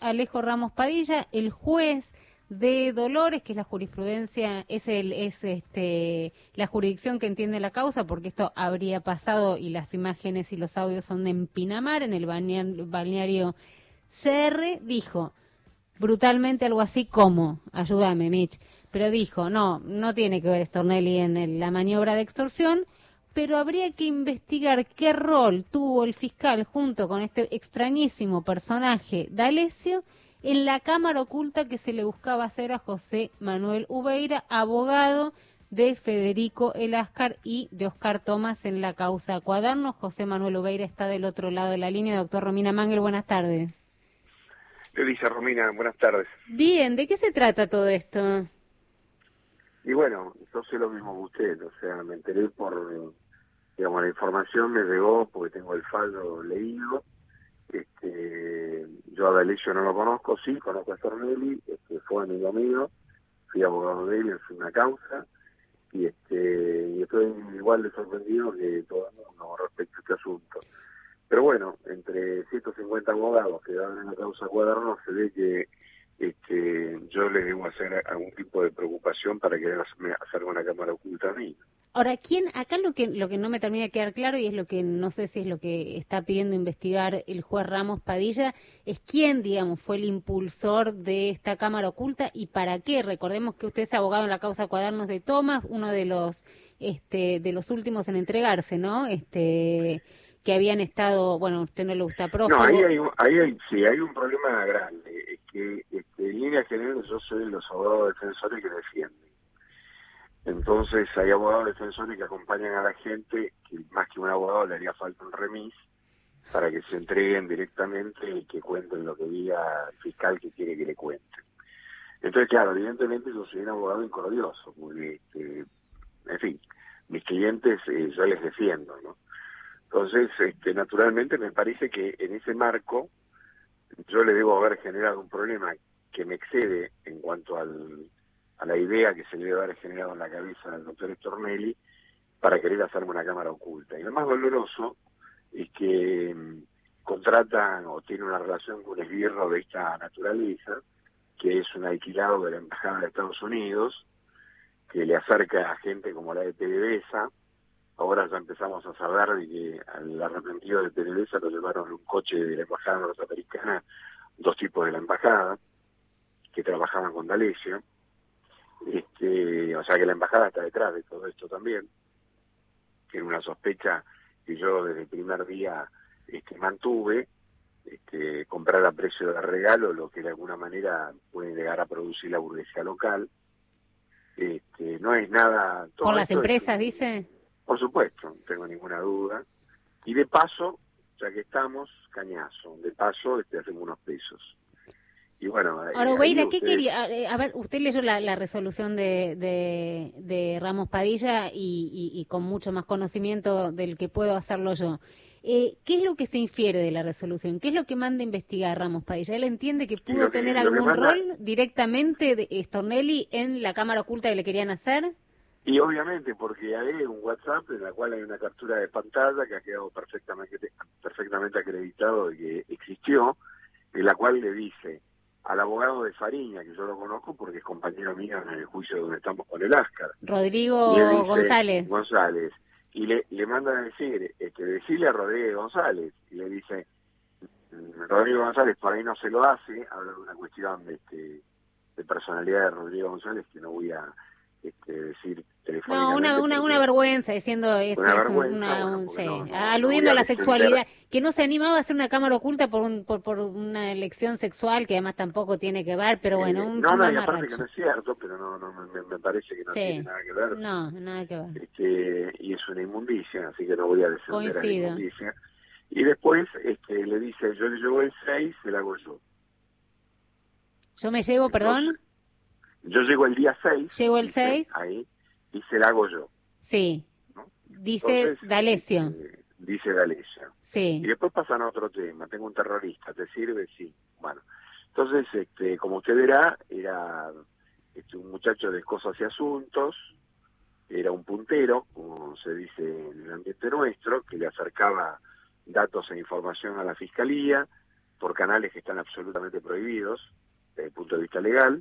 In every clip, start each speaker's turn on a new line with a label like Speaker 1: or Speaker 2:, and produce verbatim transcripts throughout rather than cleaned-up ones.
Speaker 1: Alejo Ramos Padilla, el juez de Dolores, que es la jurisprudencia, es el es este la jurisdicción que entiende la causa, porque esto habría pasado y las imágenes y los audios son en Pinamar, en el balneario C R, dijo brutalmente algo así como, ayúdame Mitch, pero dijo, no, no tiene que ver Stornelli en el, la maniobra de extorsión, pero habría que investigar qué rol tuvo el fiscal junto con este extrañísimo personaje D'Alessio en la cámara oculta que se le buscaba hacer a José Manuel Ubeira, abogado de Federico Eláscar y de Oscar Tomás en la causa Cuadernos. José Manuel Ubeira está del otro lado de la línea. Doctor Romina Mangel, buenas tardes.
Speaker 2: ¿Qué dice Romina? Buenas tardes.
Speaker 1: Bien, ¿de qué se trata todo esto?
Speaker 2: Y bueno, yo sé lo mismo que usted, o sea, me enteré por, digamos, la información me llegó porque tengo el fallo leído. Este, yo a D'Alessio no lo conozco, sí, conozco a Stornelli, este, fue amigo mío, fui abogado de él en una causa, y este y estoy igual de sorprendido que todo el mundo respecto a este asunto. Pero bueno, entre ciento cincuenta abogados que dan en la causa Cuadernos, se ve que este, yo les debo hacer algún tipo de preocupación para que me hacer una cámara oculta a mí.
Speaker 1: Ahora, ¿quién? Acá lo que lo que no me termina de quedar claro, y es lo que no sé si es lo que está pidiendo investigar el juez Ramos Padilla, es quién, digamos, fue el impulsor de esta cámara oculta y para qué. Recordemos que usted es abogado en la causa Cuadernos de Tomás, uno de los este de los últimos en entregarse, ¿no? Este que habían estado, bueno, a usted no le gusta prófugo.
Speaker 2: No, ahí hay, un, ahí hay, sí, hay un problema grande, es que este, en línea general yo soy de los abogados defensores que defienden. Entonces hay abogados defensores que acompañan a la gente, que más que un abogado le haría falta un remis, para que se entreguen directamente y que cuenten lo que diga el fiscal que quiere que le cuente. Entonces, claro, evidentemente yo soy un abogado incordio,so porque, este, en fin, mis clientes eh, yo les defiendo, ¿no? Entonces, este, naturalmente me parece que en ese marco yo le debo haber generado un problema que me excede en cuanto al, a la idea que se le debe haber generado en la cabeza al doctor Stornelli para querer hacerme una cámara oculta. Y lo más doloroso es que um, contratan o tienen una relación con un esbirro de esta naturaleza, que es un alquilado de la Embajada de Estados Unidos, que le acerca a gente como la de PDVSA. Ahora ya empezamos a saber de que al arrepentido de PDVSA lo llevaron en un coche de la Embajada norteamericana, dos tipos de la Embajada, que trabajaban con D'Alessio. Este, o sea que la Embajada está detrás de todo esto también, que era una sospecha que yo desde el primer día este, mantuve, este, comprar a precio de regalo lo que de alguna manera puede llegar a producir la burguesía local. Este, no es nada...
Speaker 1: ¿Por las empresas,
Speaker 2: un,
Speaker 1: dice?
Speaker 2: Por supuesto, no tengo ninguna duda. Y de paso, ya que estamos, cañazo, de paso este, hacemos unos pesos. Y bueno,
Speaker 1: ahora,
Speaker 2: eh,
Speaker 1: Ubeira, ¿qué
Speaker 2: ustedes...
Speaker 1: quería? A, a ver, usted leyó la, la resolución de, de, de Ramos Padilla y, y, y con mucho más conocimiento del que puedo hacerlo yo. Eh, ¿Qué es lo que se infiere de la resolución? ¿Qué es lo que manda investigar Ramos Padilla? ¿Él entiende que pudo
Speaker 2: Lo que,
Speaker 1: tener
Speaker 2: lo que
Speaker 1: algún
Speaker 2: manda...
Speaker 1: rol directamente de Stornelli en la cámara oculta que le querían hacer?
Speaker 2: Y obviamente porque hay un WhatsApp en la cual hay una captura de pantalla que ha quedado perfectamente, perfectamente acreditado de que existió, en la cual le dice al abogado de Fariña, que yo lo conozco porque es compañero mío en el juicio donde estamos con el Eláscar,
Speaker 1: Rodrigo
Speaker 2: le dice,
Speaker 1: González.
Speaker 2: González, y le, le manda a decir, este, decirle a Rodríguez González, y le dice, Rodrigo González por ahí no se lo hace, habla de una cuestión de, este, de personalidad de Rodrigo González que no voy a este, decir
Speaker 1: No,
Speaker 2: telefónicamente.
Speaker 1: una, una, una vergüenza, diciendo es,
Speaker 2: Una
Speaker 1: es un,
Speaker 2: vergüenza,
Speaker 1: una,
Speaker 2: bueno,
Speaker 1: un,
Speaker 2: porque
Speaker 1: sí,
Speaker 2: no, no, no voy
Speaker 1: aludiendo
Speaker 2: a
Speaker 1: a la
Speaker 2: defender.
Speaker 1: sexualidad, que no se animaba a hacer una cámara oculta por, un, por, por una elección sexual que además tampoco tiene que ver, pero bueno,
Speaker 2: Eh,
Speaker 1: un,
Speaker 2: no,
Speaker 1: un
Speaker 2: no, y aparte que
Speaker 1: mamarracho.
Speaker 2: no es cierto, pero no, no me, me parece que no tiene
Speaker 1: Sí,
Speaker 2: nada que ver.
Speaker 1: no, nada que ver.
Speaker 2: Este, y es una inmundicia, así que no voy a defender a la
Speaker 1: Coincido.
Speaker 2: inmundicia. Y después este, le dice, yo le llevo el seis, se la hago yo.
Speaker 1: Yo me llevo,
Speaker 2: Entonces,
Speaker 1: perdón,
Speaker 2: yo llego el día seis,
Speaker 1: llevo el
Speaker 2: dice
Speaker 1: seis,
Speaker 2: ahí, y se la hago yo,
Speaker 1: sí,
Speaker 2: ¿no?
Speaker 1: dice
Speaker 2: Entonces,
Speaker 1: D'Alessio,
Speaker 2: este, dice D'Alessio. Y
Speaker 1: sí.
Speaker 2: después pasan a otro tema, tengo un terrorista, ¿te sirve? Sí. Bueno, entonces, este, como usted verá, era este, un muchacho de cosas y asuntos, era un puntero, como se dice en el ambiente nuestro, que le acercaba datos e información a la fiscalía, por canales que están absolutamente prohibidos desde el punto de vista legal.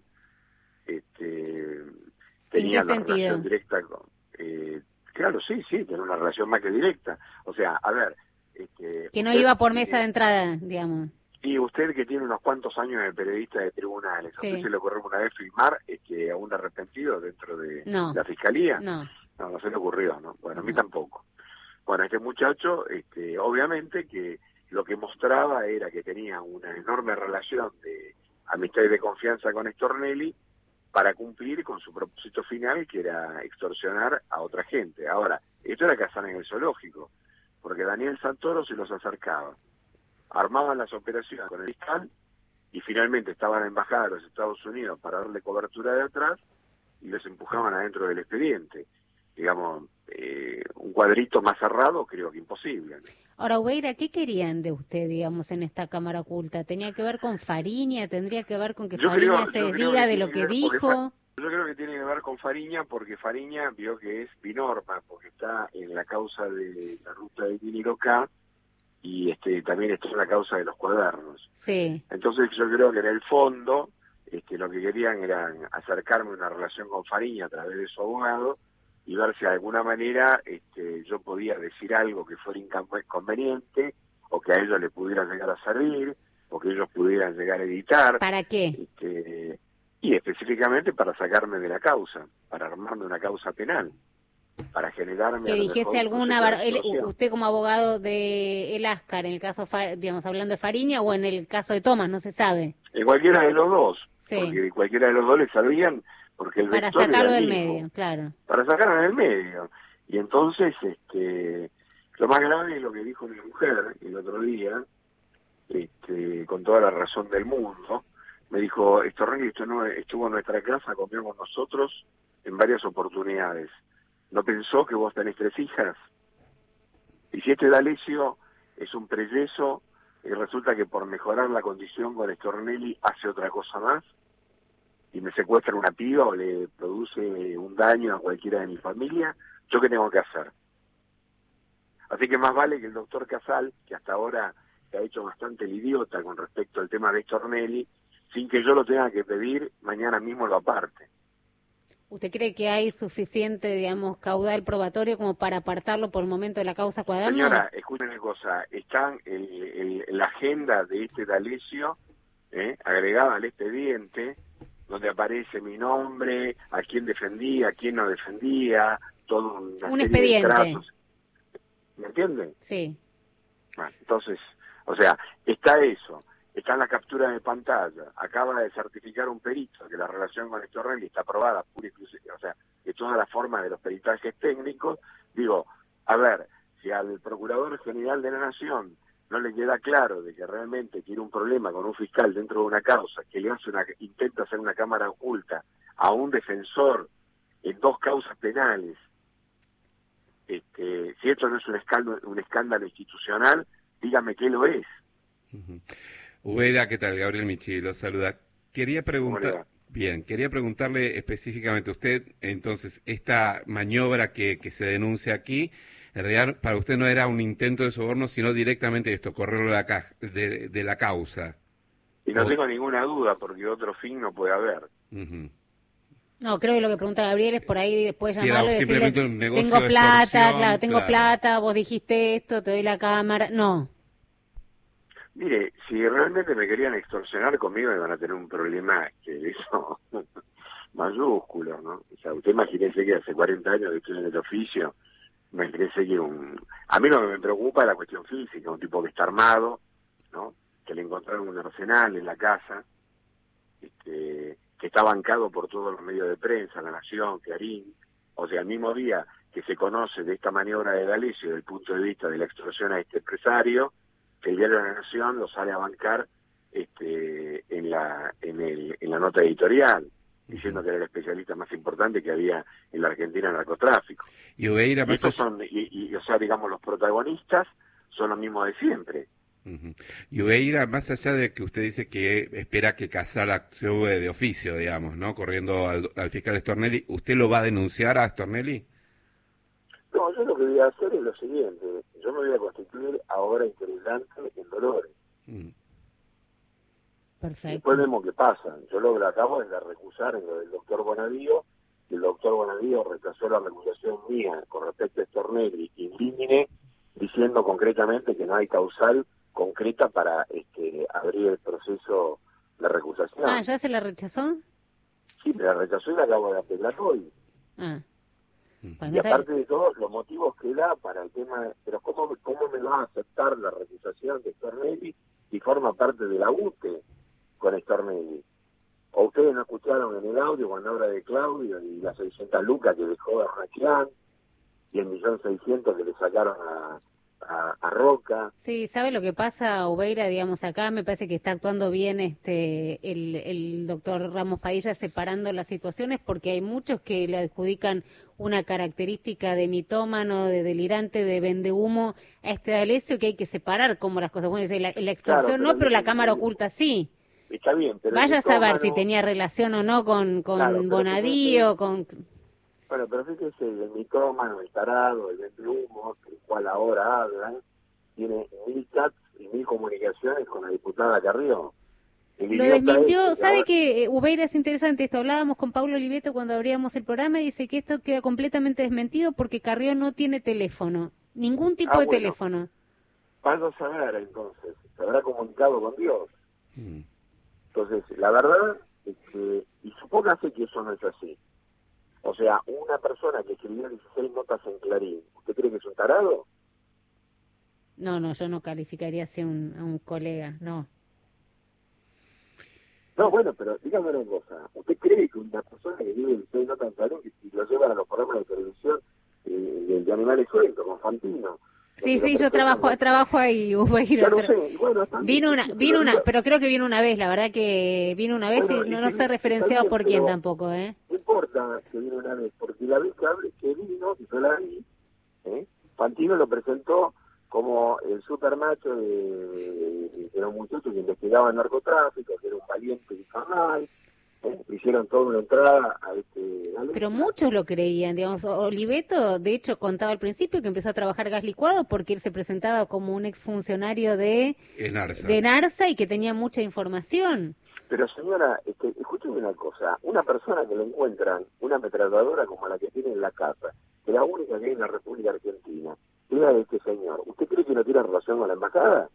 Speaker 2: Este, tenía una
Speaker 1: sentido?
Speaker 2: relación directa con... Eh, claro, sí, sí, tenía una relación más que directa. O sea, a ver... Este,
Speaker 1: que no
Speaker 2: usted,
Speaker 1: iba por mesa
Speaker 2: eh,
Speaker 1: de entrada, digamos.
Speaker 2: Y usted que tiene unos cuantos años de periodista de tribunales, ¿a
Speaker 1: Sí.
Speaker 2: usted se le ocurrió una vez filmar este, a un arrepentido dentro de
Speaker 1: No.
Speaker 2: la fiscalía?
Speaker 1: No.
Speaker 2: No, no se le ocurrió, ¿no? Bueno, a mí
Speaker 1: No.
Speaker 2: tampoco. Bueno, este muchacho, este, obviamente que lo que mostraba era que tenía una enorme relación de amistad y de confianza con Stornelli para cumplir con su propósito final, que era extorsionar a otra gente. Ahora, esto era cazar en el zoológico, porque Daniel Santoro se los acercaba, armaban las operaciones con el fiscal y finalmente estaban en la embajada de los Estados Unidos para darle cobertura de atrás y los empujaban adentro del expediente. Digamos, eh, un cuadrito más cerrado creo que imposible, ¿no?
Speaker 1: Ahora, Hubeira, ¿qué querían de usted, digamos, en esta cámara oculta? ¿Tenía que ver con Fariña? ¿Tendría que ver con que
Speaker 2: yo
Speaker 1: Fariña
Speaker 2: creo,
Speaker 1: se
Speaker 2: yo creo
Speaker 1: diga
Speaker 2: que
Speaker 1: de
Speaker 2: tiene
Speaker 1: lo
Speaker 2: que
Speaker 1: que
Speaker 2: ver porque
Speaker 1: dijo?
Speaker 2: Fa- yo creo que tiene que ver con Fariña porque Fariña vio que es binorma, porque está en la causa de la ruta de Vinilo K y este también está en la causa de los cuadernos.
Speaker 1: Sí.
Speaker 2: Entonces yo creo que en el fondo este, lo que querían era acercarme a una relación con Fariña a través de su abogado y ver si de alguna manera este, yo podía decir algo que fuera inconveniente o que a ellos les pudiera llegar a servir o que ellos pudieran llegar a editar.
Speaker 1: ¿Para qué?
Speaker 2: Este, y específicamente para sacarme de la causa, para armarme una causa penal, para generarme...
Speaker 1: Que
Speaker 2: a lo
Speaker 1: dijese
Speaker 2: mejor un
Speaker 1: alguna...
Speaker 2: proceso de
Speaker 1: bar- él-
Speaker 2: extorsión.
Speaker 1: usted como abogado de El Ascar, en el caso, Fa- digamos, hablando de Fariña o en el caso de Tomás, no se sabe.
Speaker 2: En cualquiera de los dos,
Speaker 1: Sí.
Speaker 2: porque cualquiera de los dos le servían, porque el
Speaker 1: Para
Speaker 2: vector era
Speaker 1: sacarlo
Speaker 2: el
Speaker 1: del
Speaker 2: mismo.
Speaker 1: medio, claro.
Speaker 2: Para sacarlo del medio. Y entonces, este, lo más grave es lo que dijo mi mujer el otro día, este, con toda la razón del mundo. Me dijo, Stornelli estuvo, estuvo en nuestra casa, comió con nosotros en varias oportunidades. ¿No pensó que vos tenés tres hijas? Y si este D'Alessio es un preyeso y resulta que por mejorar la condición con Stornelli hace otra cosa más, y me secuestra una piba o le produce un daño a cualquiera de mi familia, ¿yo qué tengo que hacer? Así que más vale que el doctor Casal, que hasta ahora se ha hecho bastante el idiota con respecto al tema de Stornelli, sin que yo lo tenga que pedir, mañana mismo lo aparte.
Speaker 1: ¿Usted cree que hay suficiente, digamos, caudal probatorio como para apartarlo por el momento de la causa Cuaderno?
Speaker 2: Señora, escuchen una cosa, está el, el, la agenda de este D'Alessio, ¿eh? agregada al expediente, donde aparece mi nombre, a quién defendía, a quién no defendía, todo una
Speaker 1: Un
Speaker 2: serie
Speaker 1: expediente.
Speaker 2: de tratos. ¿Me entienden?
Speaker 1: Sí.
Speaker 2: Bueno, entonces, o sea, está eso, está en la captura de pantalla, acaba de certificar un perito que la relación con Stornelli está aprobada, pura y exclusiva, o sea, de todas las formas de los peritajes técnicos. Digo, a ver, si al Procurador General de la Nación no le queda claro de que realmente tiene un problema con un fiscal dentro de una causa, que le hace una, intenta hacer una cámara oculta a un defensor en dos causas penales, este, si esto no es un escándalo, un escándalo institucional, dígame qué lo es.
Speaker 3: Uh-huh. Hubeira, ¿qué tal? Gabriel Michi lo saluda. Quería preguntar, bien, quería preguntarle específicamente a usted, entonces, esta maniobra que, que se denuncia aquí, en realidad para usted no era un intento de soborno, sino directamente esto, correrlo de la, ca de, de la causa.
Speaker 2: Y no
Speaker 3: o...
Speaker 2: tengo ninguna duda, porque otro fin no puede haber.
Speaker 1: Uh-huh. No, creo que lo que pregunta Gabriel es por ahí después
Speaker 3: si
Speaker 1: llamarlo y
Speaker 3: simplemente
Speaker 1: decirle,
Speaker 3: un negocio
Speaker 1: tengo
Speaker 3: de
Speaker 1: plata, claro, tengo
Speaker 3: claro.
Speaker 1: plata, vos dijiste esto, te doy la cámara. No.
Speaker 2: Mire, si realmente me querían extorsionar conmigo, me van a tener un problema que eso mayúsculo, ¿no? O sea, usted imagínese que hace cuarenta años que estoy en el oficio, imagínese que un... A mí lo que me preocupa es la cuestión física, un tipo que está armado, ¿no? Que le encontraron un arsenal en la casa, este, que está bancado por todos los medios de prensa, La Nación, Clarín, o sea, el mismo día que se conoce de esta maniobra de D'Alessio desde el punto de vista de la extorsión a este empresario, que el diario de La Nación lo sale a bancar este, en la en, el, en la nota editorial, diciendo que era el especialista más importante que había en la Argentina en narcotráfico.
Speaker 3: Y Hubeira,
Speaker 2: y estos son, y, y, o sea, digamos, los protagonistas son los mismos de siempre.
Speaker 3: Uh-huh. Y Hubeira, más allá de que usted dice que espera que Casal actúe de oficio, digamos, ¿no? Corriendo al, al fiscal Stornelli, ¿usted lo va a denunciar a Stornelli?
Speaker 2: No, yo lo que voy a hacer es lo siguiente, yo me voy a constituir ahora integrante en Dolores. Uh-huh.
Speaker 1: Perfecto.
Speaker 2: Después vemos qué pasa. Yo lo que acabo es de recusar en lo del doctor Bonadío, y el doctor Bonadío rechazó la recusación mía con respecto a Stornelli y Limine, diciendo concretamente que no hay causal concreta para este, abrir el proceso de recusación.
Speaker 1: Ah, ¿ya se la rechazó?
Speaker 2: Sí, me la rechazó y la acabo de apelar hoy.
Speaker 1: Ah. Bueno,
Speaker 2: y aparte de todo, los motivos que da para el tema, pero ¿cómo, cómo me va a aceptar la recusación de Stornelli si forma parte de la U T E con Stornelli? ¿O ustedes no escucharon en el audio cuando habla de Claudio y las seiscientas lucas que dejó de Raquián y el millón seiscientos que le sacaron a, a, a Roca?
Speaker 1: Sí, ¿sabe lo que pasa, Ubeira? Digamos, acá me parece que está actuando bien este el, el doctor Ramos Padilla separando las situaciones, porque hay muchos que le adjudican una característica de mitómano, de delirante, de vendehumo a este D'Alessio, que hay que separar como las cosas. Bueno, la, la extorsión
Speaker 2: Claro, pero
Speaker 1: no, pero la
Speaker 2: el-
Speaker 1: cámara
Speaker 2: el-
Speaker 1: oculta sí.
Speaker 2: Está bien, pero...
Speaker 1: Vaya a
Speaker 2: el
Speaker 1: saber
Speaker 2: mitómano-
Speaker 1: si tenía relación o no con, con
Speaker 2: Claro, pero
Speaker 1: Bonadío, con...
Speaker 2: Bueno, pero fíjese, el mitómano, el tarado, el vendehumo, del cual ahora hablan, tiene mil chats y mil comunicaciones con la diputada Carrió. El
Speaker 1: Lo
Speaker 2: idiota
Speaker 1: desmintió,
Speaker 2: ese que
Speaker 1: ¿sabe
Speaker 2: ahora-
Speaker 1: que eh, Ubeira es interesante esto? Hablábamos con Pablo Oliveto cuando abríamos el programa y dice que esto queda completamente desmentido porque Carrió no tiene teléfono, ningún tipo
Speaker 2: Ah,
Speaker 1: de
Speaker 2: bueno.
Speaker 1: teléfono.
Speaker 2: Vaya a saber, entonces, se habrá comunicado con Dios.
Speaker 3: Mm.
Speaker 2: Entonces, la verdad es que, y supóngase que eso no es así. O sea, una persona que escribió dieciséis notas en Clarín, ¿usted cree que es un tarado?
Speaker 1: No, no, yo no calificaría así a un, a un colega, no.
Speaker 2: No, bueno, pero dígame una cosa. ¿Usted cree que una persona que escribe dieciséis notas en Clarín, que si lo llevan a los programas de televisión eh, de, de Animales Sueltos, con Fantino?
Speaker 1: Sí,
Speaker 2: donde lo
Speaker 1: sí, yo
Speaker 2: presentan
Speaker 1: trabajo
Speaker 2: con-
Speaker 1: trabajo ahí, Ubeira.
Speaker 2: Ya lo
Speaker 1: pero-
Speaker 2: sé, y bueno, está bien,
Speaker 1: Vino
Speaker 2: sí,
Speaker 1: una,
Speaker 2: sí,
Speaker 1: vino
Speaker 2: pero
Speaker 1: una,
Speaker 2: digo-
Speaker 1: pero creo que vino una vez, la verdad que vino una vez
Speaker 2: Bueno,
Speaker 1: y no,
Speaker 2: y
Speaker 1: no
Speaker 2: que
Speaker 1: sé
Speaker 2: está
Speaker 1: referenciado
Speaker 2: bien,
Speaker 1: por quién
Speaker 2: pero-
Speaker 1: tampoco, ¿eh?
Speaker 2: No importa que vino una vez, porque la vez que, hable, que vino, que yo la vi, ¿eh? Fantino lo presentó como el supermacho de, de, de los muchachos que investigaban narcotráfico, que era un valiente y canal, ¿eh? Hicieron toda una entrada a este... a
Speaker 1: Pero
Speaker 2: Lucha.
Speaker 1: muchos lo creían, digamos. Oliveto, de hecho, contaba al principio que empezó a trabajar gas licuado porque él se presentaba como un exfuncionario de,
Speaker 3: En Arsa.
Speaker 1: de Narsa y que tenía mucha información.
Speaker 2: Pero señora, este, escúcheme una cosa, una persona que le encuentran una ametralladora como la que tiene en la casa, que la única que hay en la República Argentina, era de este señor, ¿usted cree que no tiene relación con la embajada?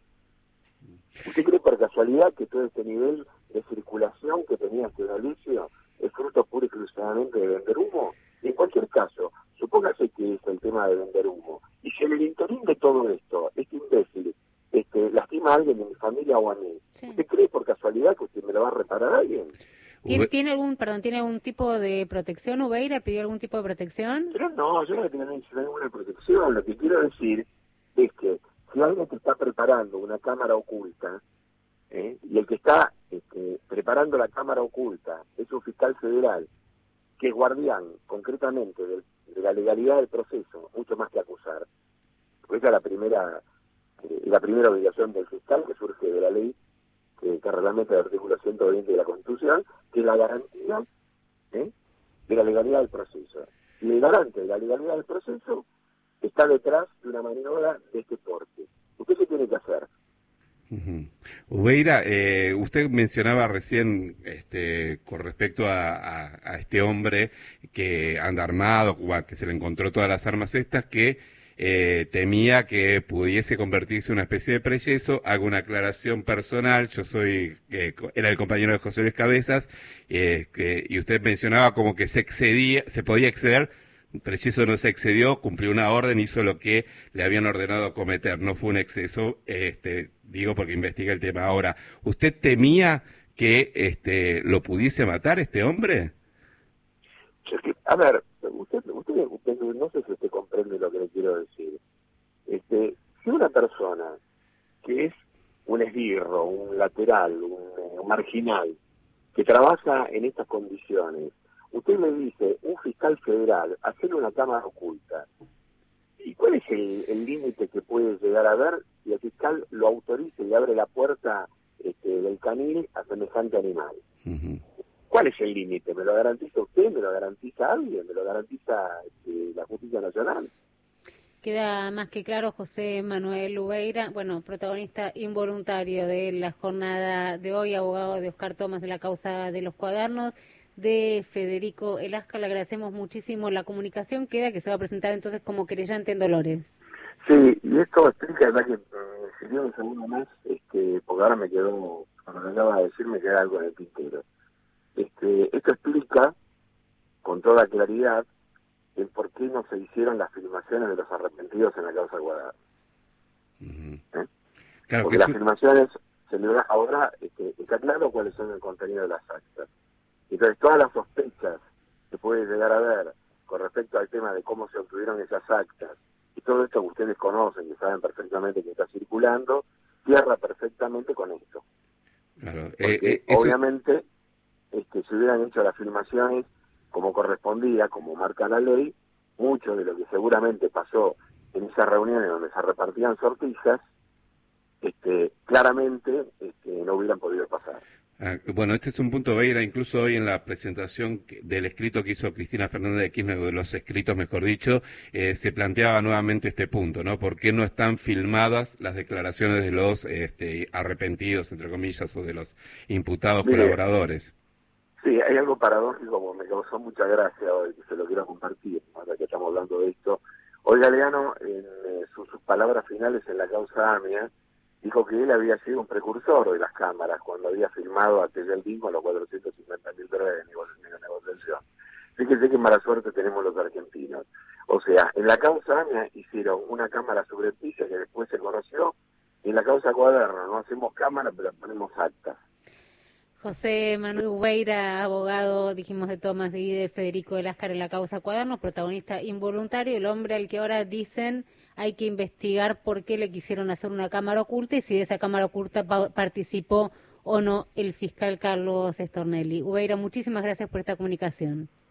Speaker 2: ¿Usted cree por casualidad que todo este nivel de circulación que tenía este D'Alessio es fruto puro y exclusivamente de vender humo? Y en cualquier caso, supóngase que es el tema de vender humo, y si en el interín de todo esto, este imbécil este, lastima a alguien de mi familia o a mí,
Speaker 1: Sí.
Speaker 2: ¿usted cree por casualidad que usted me lo va a reparar a alguien?
Speaker 1: ¿Tiene,
Speaker 3: Ube-
Speaker 1: tiene algún, perdón, tiene algún tipo de protección, Ubeira? ¿Pidió algún tipo de protección?
Speaker 2: Pero no, yo no tengo ninguna protección. Lo que quiero decir es que si alguien te está preparando una cámara oculta, ¿eh? y el que está este, preparando la cámara oculta es un fiscal federal, que es guardián concretamente de, de la legalidad del proceso, mucho más que acusar, porque esa es la primera, eh, la primera obligación del fiscal que surge de la ley, que, que reglamenta el artículo ciento veinte de la Constitución, que es la garantía ¿eh? de la legalidad del proceso. Y el garante de la legalidad del proceso está detrás de una maniobra de este porte. ¿Usted qué tiene que hacer?
Speaker 3: Ujú. Ubeira, eh, usted mencionaba recién este, con respecto a, a- a este hombre que anda armado, o a que se le encontró todas las armas estas, que eh, temía que pudiese convertirse en una especie de preyeso. Hago una aclaración personal, yo soy, eh, co- era el compañero de José Luis Cabezas, eh, que, y usted mencionaba como que se excedía, se podía exceder. Preciso no se excedió, cumplió una orden, hizo lo que le habían ordenado cometer, no fue un exceso, este, digo porque investiga el tema. Ahora, ¿usted temía que este, lo pudiese matar este hombre?
Speaker 2: Es que, a ver, usted, usted, usted, no sé si usted comprende lo que le quiero decir. Este, si una persona que es un esbirro, un lateral, un, un marginal, que trabaja en estas condiciones, usted le dice, un fiscal federal, hacerle una cámara oculta. ¿Y cuál es el el límite que puede llegar a ver si el fiscal lo autoriza y abre la puerta este, del canil a semejante animal?
Speaker 3: Ujú.
Speaker 2: ¿Cuál es el límite? ¿Me lo garantiza usted? ¿Me lo garantiza alguien? ¿Me lo garantiza este, la justicia nacional?
Speaker 1: Queda más que claro, José Manuel Ubeira, bueno, protagonista involuntario de la jornada de hoy, abogado de Oscar Tomás de la causa de los cuadernos, de Federico Elasca. Le agradecemos muchísimo la comunicación. Queda que se va a presentar entonces como querellante en Dolores.
Speaker 2: Sí, y esto explica, ya que me sirvió un segundo más, este, porque ahora me quedó, cuando me acaba de decir, me queda algo en el tintero. Este, esto explica con toda claridad el por qué no se hicieron las filmaciones de los arrepentidos en la causa Guadalajara.
Speaker 3: Uh-huh.
Speaker 2: ¿Eh?
Speaker 3: Claro,
Speaker 2: Porque
Speaker 3: que
Speaker 2: las
Speaker 3: eso...
Speaker 2: filmaciones, se le da, ahora este, está claro cuáles son el contenido de las actas. Entonces, todas las sospechas que puede llegar a haber con respecto al tema de cómo se obtuvieron esas actas, y todo esto que ustedes conocen, que saben perfectamente que está circulando, cierra perfectamente con esto.
Speaker 3: Claro,
Speaker 2: Porque
Speaker 3: eh, eh, eso...
Speaker 2: obviamente, este, si hubieran hecho las filmaciones como correspondía, como marca la ley, mucho de lo que seguramente pasó en esas reuniones donde se repartían sortijas, este, claramente este, no hubieran podido pasar.
Speaker 3: Ah, bueno, este es un punto, Beira, incluso hoy en la presentación que, del escrito que hizo Cristina Fernández de Kirchner, de los escritos, mejor dicho, eh, se planteaba nuevamente este punto, ¿no? ¿Por qué no están filmadas las declaraciones de los este, arrepentidos, entre comillas, o de los imputados
Speaker 2: Mire,
Speaker 3: colaboradores?
Speaker 2: Sí, hay algo paradójico, como me causó mucha gracia hoy, que se lo quiero compartir, ahora que estamos hablando de esto. Hoy Galeano, en eh, sus, sus palabras finales en la causa AMIA, dijo que él había sido un precursor de las cámaras cuando había filmado a Tellaldín con los cuatrocientos cincuenta mil dólares de negociación. Fíjese qué mala suerte tenemos los argentinos. O sea, en la causa AMIA hicieron una cámara subrepticia que después se conoció, y en la causa Cuaderno no hacemos cámara, pero ponemos actas.
Speaker 1: José Manuel Ubeira, abogado, dijimos, de Tomás y de Federico Elascar en la causa Cuadernos, protagonista involuntario, el hombre al que ahora dicen hay que investigar por qué le quisieron hacer una cámara oculta y si de esa cámara oculta pa- participó o no el fiscal Carlos Stornelli. Ubeira, muchísimas gracias por esta comunicación.